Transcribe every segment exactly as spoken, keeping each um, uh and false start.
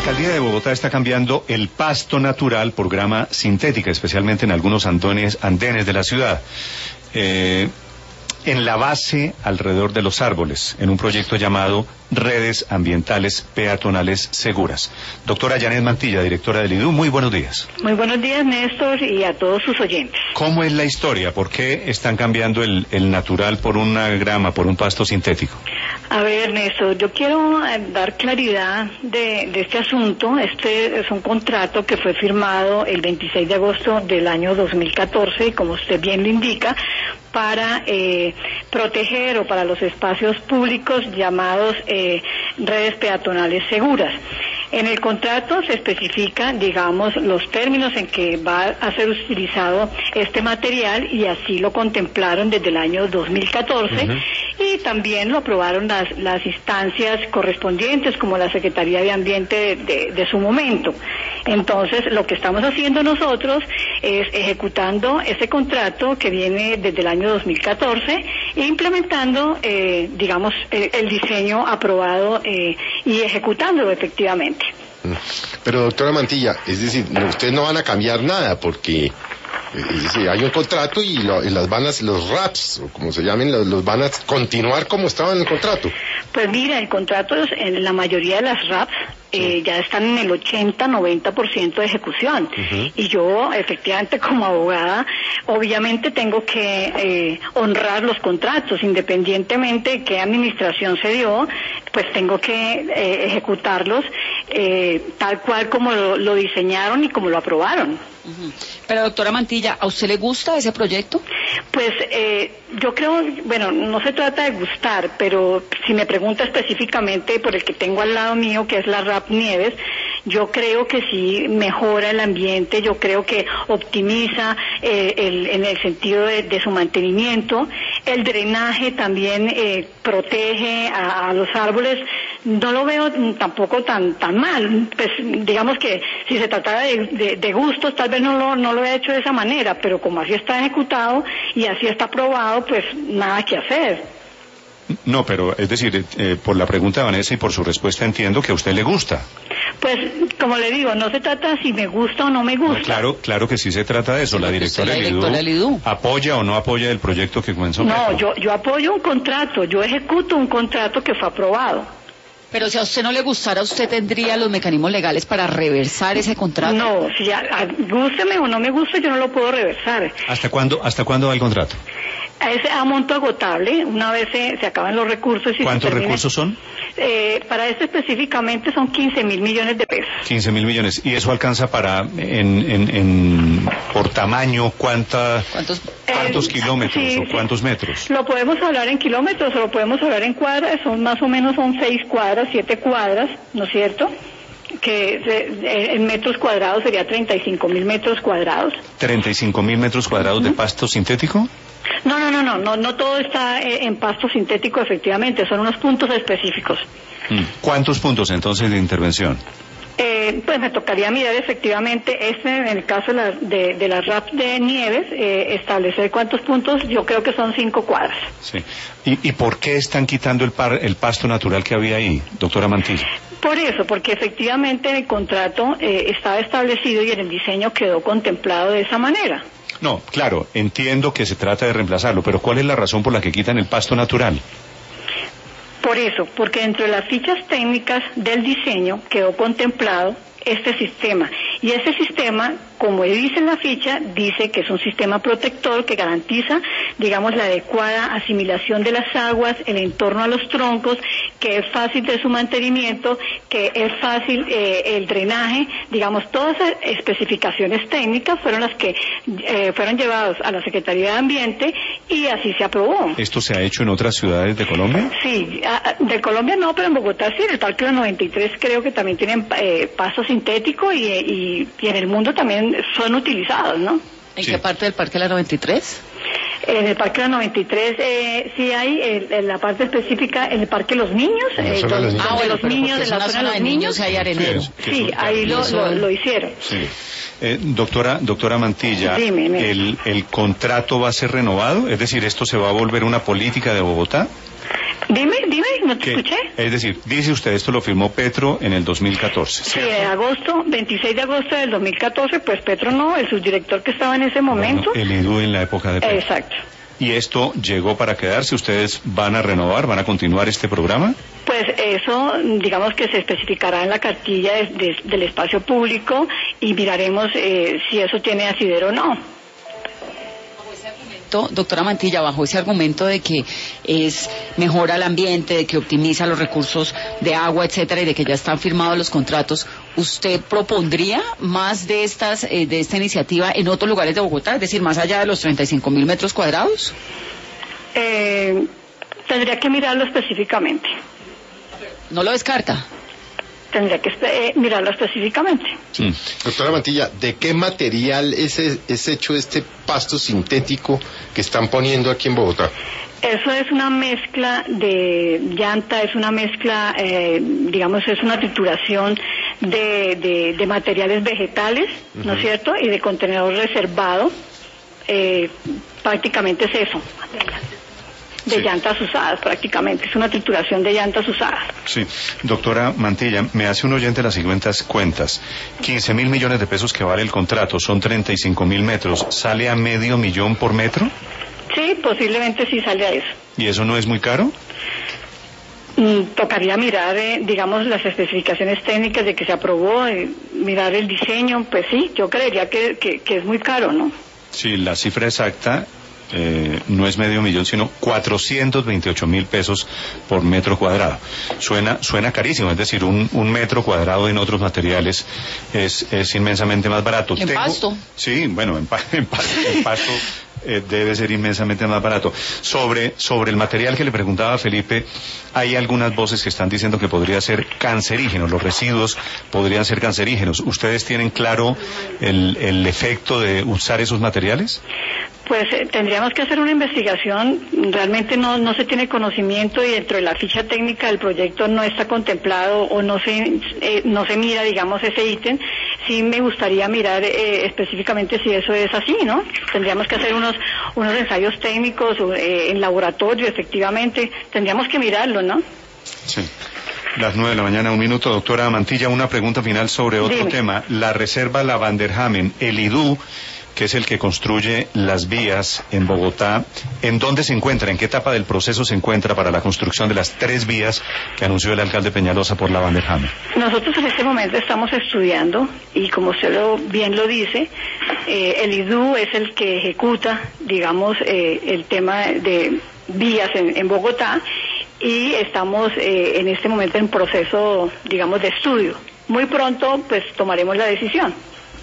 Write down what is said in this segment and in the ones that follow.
Alcaldía de Bogotá está cambiando el pasto natural por grama sintética, especialmente en algunos andenes, andenes de la ciudad. Eh, en la base, alrededor de los árboles, en un proyecto llamado Redes Ambientales Peatonales Seguras. Doctora Janet Mantilla, directora del I D U, muy buenos días. Muy buenos días, Néstor, y a todos sus oyentes. ¿Cómo es la historia? ¿Por qué están cambiando el, el natural por una grama, por un pasto sintético? A ver, Néstor, yo quiero dar claridad de, de este asunto. Este es un contrato que fue firmado el veintiséis de agosto del año dos mil catorce, y como usted bien lo indica, para eh, proteger o para los espacios públicos llamados eh, redes peatonales seguras. En el contrato se especifica, digamos, los términos en que va a ser utilizado este material, y así lo contemplaron desde el año dos mil catorce, uh-huh. y también lo aprobaron las, las instancias correspondientes, como la Secretaría de Ambiente de, de, de su momento. Entonces, lo que estamos haciendo nosotros es ejecutando ese contrato que viene desde el año dos mil catorce e implementando, eh, digamos, eh, el diseño aprobado eh, y ejecutándolo efectivamente. Pero, doctora Mantilla, es decir, ustedes no van a cambiar nada porque es decir, hay un contrato y, lo, y las van a, los RAPs, o como se llamen, los, los van a continuar como estaban en el contrato. Pues mira, el contrato es, en la mayoría de las RAPs eh, sí. ya están en el ochenta a noventa por ciento de ejecución. Uh-huh. Y yo, efectivamente, como abogada, obviamente tengo que eh, honrar los contratos, independientemente de qué administración se dio, pues tengo que eh, ejecutarlos eh, tal cual como lo, lo diseñaron y como lo aprobaron. Uh-huh. Pero, doctora Mantilla, ¿a usted le gusta ese proyecto? Pues eh, yo creo, bueno, no se trata de gustar, pero si me pregunta específicamente por el que tengo al lado mío, que es la RAP Nieves, yo creo que sí mejora el ambiente, yo creo que optimiza eh, el, en el sentido de, de su mantenimiento. El drenaje también eh, protege a, a los árboles. No lo veo tampoco tan tan mal. Pues digamos que si se tratara de, de, de gustos, tal vez no lo, no lo he hecho de esa manera, pero como así está ejecutado y así está aprobado, pues nada que hacer. No, pero es decir, eh, por la pregunta de Vanessa y por su respuesta entiendo que a usted le gusta. Pues, como le digo, no se trata si me gusta o no me gusta. No, claro, claro que sí se trata de eso. Sí, la directora del I D U apoya o no apoya el proyecto que comenzó. No, yo, yo apoyo un contrato, yo ejecuto un contrato que fue aprobado. Pero si a usted no le gustara, ¿usted tendría los mecanismos legales para reversar ese contrato? No, si a, a, gústeme o no me guste, yo no lo puedo reversar. ¿Hasta cuándo, hasta cuándo va el contrato? A ese a monto agotable, una vez se, se acaban los recursos. Y ¿cuántos recursos son? Eh, para este específicamente son quince mil millones de pesos. quince mil millones. ¿Y eso alcanza para, en, en, en por tamaño, cuánta, ¿cuántos, cuántos eh, kilómetros sí, o cuántos metros? Lo podemos hablar en kilómetros o lo podemos hablar en cuadras, son más o menos son seis cuadras, siete cuadras, ¿no es cierto? Que se, en metros cuadrados sería treinta y cinco mil metros cuadrados. ¿treinta y cinco mil metros cuadrados uh-huh. de pasto sintético? No, no, no, no, no, no todo está en pasto sintético, efectivamente, son unos puntos específicos. ¿Cuántos puntos entonces de intervención? Eh, pues me tocaría mirar efectivamente, este en el caso de la, de, de la RAP de Nieves, eh, establecer cuántos puntos, yo creo que son cinco cuadras. Sí. ¿Y, y por qué están quitando el, par, el pasto natural que había ahí, doctora Mantilla? Por eso, porque efectivamente en el contrato eh, estaba establecido y en el diseño quedó contemplado de esa manera. No, claro, entiendo que se trata de reemplazarlo, pero ¿cuál es la razón por la que quitan el pasto natural? Por eso, porque dentro de las fichas técnicas del diseño quedó contemplado este sistema. Y este sistema, como dice en la ficha, dice que es un sistema protector que garantiza, digamos, la adecuada asimilación de las aguas, el entorno a los troncos, que es fácil de su mantenimiento, que es fácil eh, el drenaje, digamos, todas esas especificaciones técnicas fueron las que eh, fueron llevadas a la Secretaría de Ambiente y así se aprobó. ¿Esto se ha hecho en otras ciudades de Colombia? Sí, a, de Colombia no, pero en Bogotá sí, en el Parque de los noventa y tres creo que también tienen eh, pasto sintético y, y, y en el mundo también son utilizados, ¿no? ¿En sí. qué parte del Parque de la noventa y tres? En el Parque de la noventa y tres eh, sí hay en, en la parte específica, en el Parque de los Niños, eh, de los niños. Ah, bueno, los niños, en la zona de los niños hay arenero. Sí, sí, sí ahí lo, lo, lo hicieron. Sí. Eh, doctora, doctora Mantilla, Dime, ¿el, ¿el contrato va a ser renovado? Es decir, ¿esto se va a volver una política de Bogotá? Dime, dime, no te Que, escuché. es decir, dice usted, esto lo firmó Petro en el dos mil catorce. Sí, de agosto, veintiséis de agosto del dos mil catorce, pues Petro no, el subdirector que estaba en ese momento. Bueno, el I D U en la época de Petro. Exacto. ¿Y esto llegó para quedarse? ¿Ustedes van a renovar, van a continuar este programa? Pues eso, digamos que se especificará en la cartilla de, de, del espacio público y miraremos eh, si eso tiene asidero o no. Doctora Mantilla, bajo ese argumento de que es mejora el ambiente, de que optimiza los recursos de agua, etcétera, y de que ya están firmados los contratos, ¿usted propondría más de estas eh, de esta iniciativa en otros lugares de Bogotá, es decir, más allá de los treinta y cinco mil metros cuadrados? Eh, tendría que mirarlo específicamente. ¿No lo descarta? Tendría que eh, mirarlo específicamente. Sí. Doctora Mantilla, ¿de qué material es, es hecho este pasto sintético que están poniendo aquí en Bogotá? Eso es una mezcla de llanta, es una mezcla, eh, digamos, es una trituración de, de, de materiales vegetales, uh-huh. ¿no es cierto? Y de contenedor reservado. Eh, prácticamente es eso. De sí. llantas usadas prácticamente, es una trituración de llantas usadas. Sí, doctora Mantilla, me hace un oyente las siguientes cuentas. quince mil millones de pesos que vale el contrato, son treinta y cinco mil metros, ¿sale a medio millón por metro? Sí, posiblemente sí sale a eso. ¿Y eso no es muy caro? Mm, tocaría mirar, eh, digamos, las especificaciones técnicas de que se aprobó, eh, mirar el diseño, pues sí, yo creería que, que, que es muy caro, ¿no? Sí, la cifra exacta... Eh, no es medio millón, sino cuatrocientos veintiocho mil pesos por metro cuadrado. Suena, suena carísimo, es decir, un, un metro cuadrado en otros materiales es, es inmensamente más barato. ¿En Tengo, pasto? Sí, bueno, en, pa, en, pa, en pasto eh, debe ser inmensamente más barato. Sobre, sobre el material que le preguntaba a Felipe, hay algunas voces que están diciendo que podría ser cancerígeno, los residuos podrían ser cancerígenos. ¿Ustedes tienen claro el, el efecto de usar esos materiales? Pues eh, tendríamos que hacer una investigación, realmente no no se tiene conocimiento y dentro de la ficha técnica del proyecto no está contemplado o no se eh, no se mira, digamos, ese ítem. Sí me gustaría mirar eh, específicamente si eso es así, ¿no? Tendríamos que hacer unos unos ensayos técnicos eh, en laboratorio, efectivamente, tendríamos que mirarlo, ¿no? Sí. Las nueve de la mañana, un minuto. Doctora Mantilla, una pregunta final sobre otro Dime. tema. La reserva La Vanderhamen, el I D U, que es el que construye las vías en Bogotá, ¿en dónde se encuentra? ¿En qué etapa del proceso se encuentra para la construcción de las tres vías que anunció el alcalde Peñalosa por La Vanderhamen? Nosotros en este momento estamos estudiando y como usted lo, bien lo dice, eh, el I D U es el que ejecuta, digamos, eh, el tema de vías en, en Bogotá y estamos eh, en este momento en proceso, digamos, de estudio. Muy pronto, pues, tomaremos la decisión.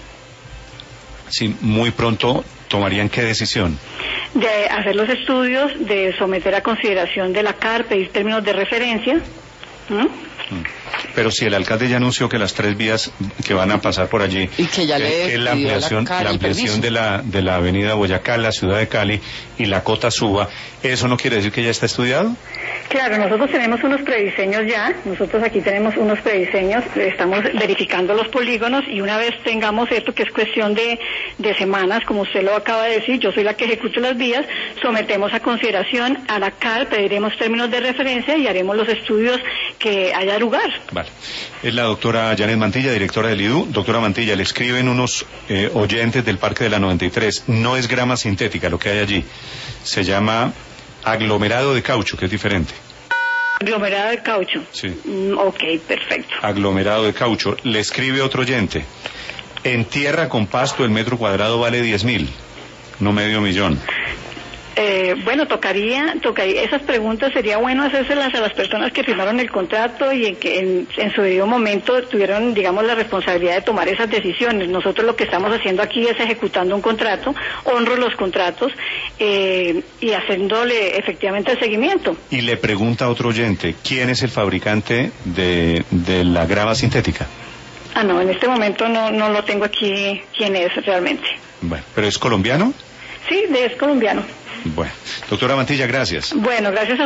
Sí, muy pronto tomarían qué decisión. De hacer los estudios, de someter a consideración de la C A R, pedir términos de referencia. ¿Mm? Pero si el alcalde ya anunció que las tres vías que van a pasar por allí, y que ya le eh, que la ampliación, la, la ampliación de la de la avenida Boyacá, la ciudad de Cali y la Cota Suba, ¿eso no quiere decir que ya está estudiado? Claro, nosotros tenemos unos prediseños ya, nosotros aquí tenemos unos prediseños, estamos verificando los polígonos y una vez tengamos esto, que es cuestión de, de semanas, como usted lo acaba de decir, yo soy la que ejecuto las vías, sometemos a consideración a la C A R, pediremos términos de referencia y haremos los estudios que haya lugar. Vale. Es la doctora Janet Mantilla, directora del I D U. Doctora Mantilla, le escriben unos eh, oyentes del Parque de la noventa y tres, no es grama sintética lo que hay allí, se llama aglomerado de caucho, que es diferente. Aglomerado de caucho. Sí. Mm, ok, perfecto. Aglomerado de caucho. Le escribe otro oyente, en tierra con pasto el metro cuadrado vale diez mil, no medio millón. Eh, bueno, tocaría, tocaría, esas preguntas sería bueno hacérselas a las personas que firmaron el contrato y en que en, en su debido momento tuvieron, digamos, la responsabilidad de tomar esas decisiones. Nosotros lo que estamos haciendo aquí es ejecutando un contrato, honro los contratos eh, y haciéndole efectivamente el seguimiento. Y le pregunta a otro oyente, ¿quién es el fabricante de, de la grava sintética? Ah, no, en este momento no, no lo tengo aquí quién es realmente. Bueno, ¿pero es colombiano? Sí, es colombiano. Bueno, doctora Mantilla, gracias. Bueno, gracias a